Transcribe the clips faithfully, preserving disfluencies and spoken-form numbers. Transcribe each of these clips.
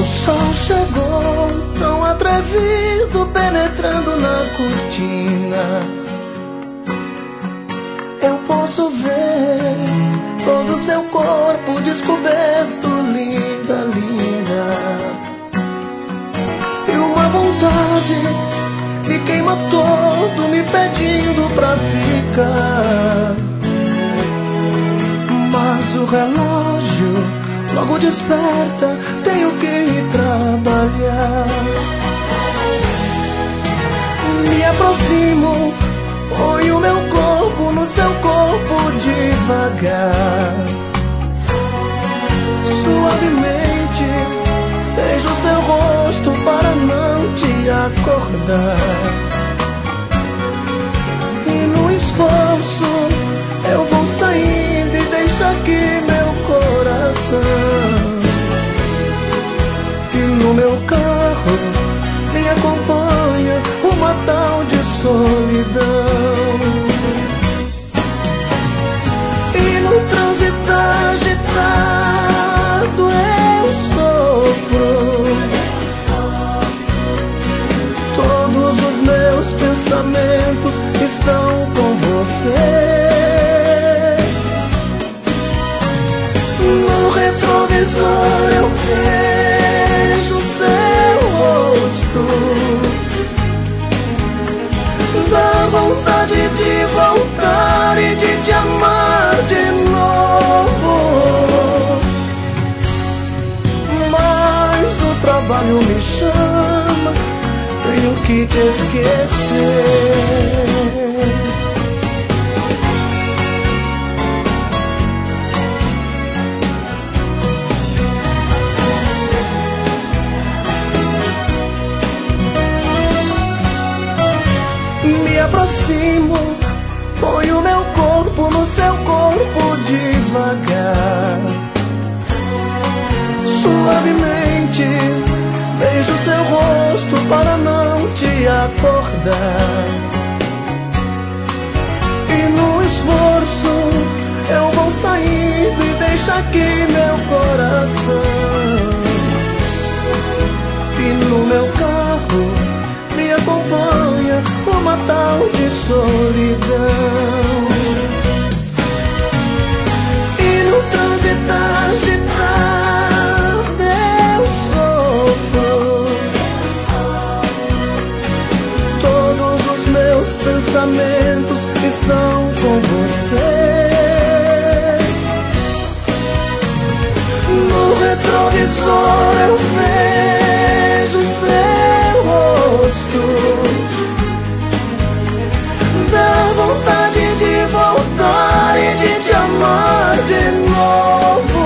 sol chegou, tão atrevido, penetrando na cortina. Eu posso ver todo o seu corpo descoberto, linda, linda. E uma vontade me queima todo, me pedindo pra ficar. Mas o relógio logo desperta, tenho que ir trabalhar. Me aproximo, ponho o meu corpo no seu corpo devagar. Suavemente beijo seu rosto para não te acordar. E no esforço eu vou saindo e deixo aqui meu coração. E no meu carro me acompanha uma tal de solidão. E no trânsito agitado eu sofro. Todos os meus pensamentos estão com você. No retrovisor eu vejo seu rosto. Dá vontade de voltar e de te amar de novo. Mas o trabalho me chama, tenho que te esquecer. Me aproximo, ponho meu corpo no seu corpo devagar. Suavemente beijo seu rosto para não te acordar. E no esforço eu vou saindo e deixo aqui meu coração. E no meu carro me acompanha uma tal de solidão. E no trânsito agitado eu sofro. Todos os meus pensamentos estão com você. No retrovisor eu vejo seu rosto. Dá vontade de voltar e de te amar de novo.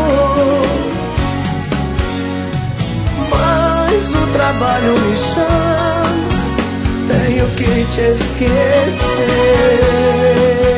Mas o trabalho me chama, tenho que te esquecer.